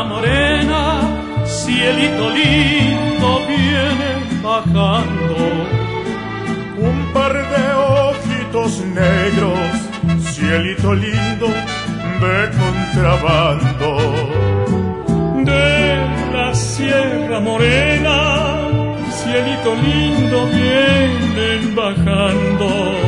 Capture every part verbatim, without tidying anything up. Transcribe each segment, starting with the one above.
morena, cielito lindo, viene bajando. Un par de ojitos negros, cielito lindo, de contrabando. De la Sierra Morena, cielito lindo, vienen bajando.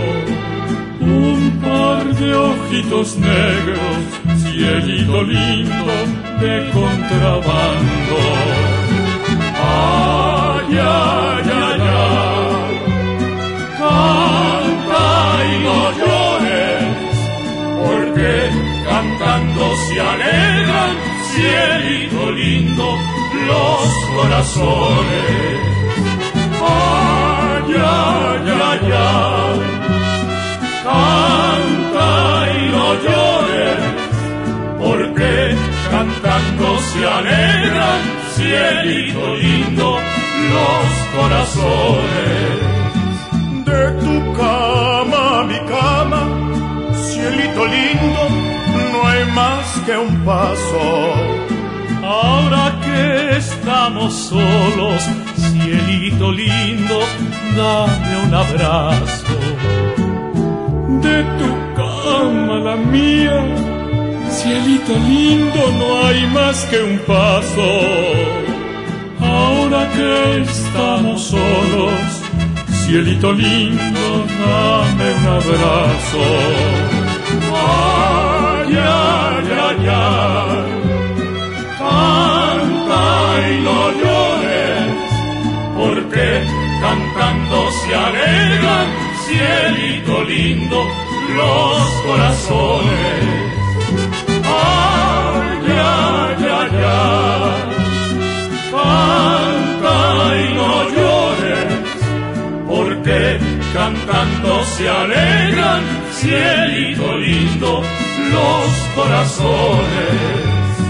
Un par de ojitos negros, cielito lindo, de contrabando. Ay, ay, ay, ay, canta y no llores, porque cantando se alegran, cielito lindo, los corazones. Ay, ay, ay, ay, canta y no llores, porque cantando se alegran, cielito lindo, los corazones. De tu cama a mi cama, cielito lindo, no hay más que un paso. Ahora que estamos solos, cielito lindo, dame un abrazo. De tu cama a la mía, cielito lindo, no hay más que un paso. Ahora que estamos solos, cielito lindo, dame un abrazo. Ay, ay, ay, ay, canta y no llores, porque cantando se alegran, cielito lindo, los corazones. Ay, ay, ay, ay, canta y no llores, porque cantando se alegran, cielito lindo, los corazones.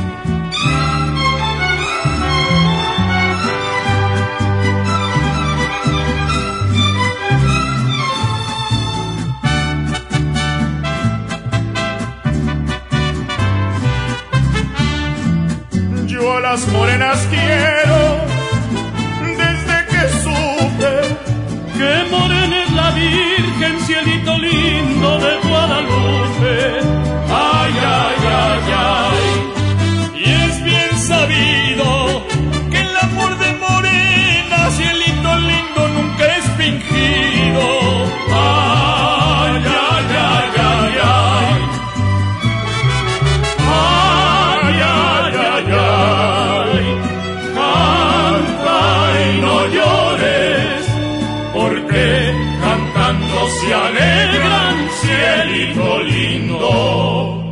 Yo a las morenas quiero, desde que supe que morena es la Virgen, cielito lindo de Guadalupe. Ay, ay, ay, ay, y es bien sabido que el amor de morena, cielito lindo, nunca es fingido. Ay, ay, ay, ay, ay, ay, ay, ay, ay, canta y no llores, porque cantando se alegran, cielito lindo.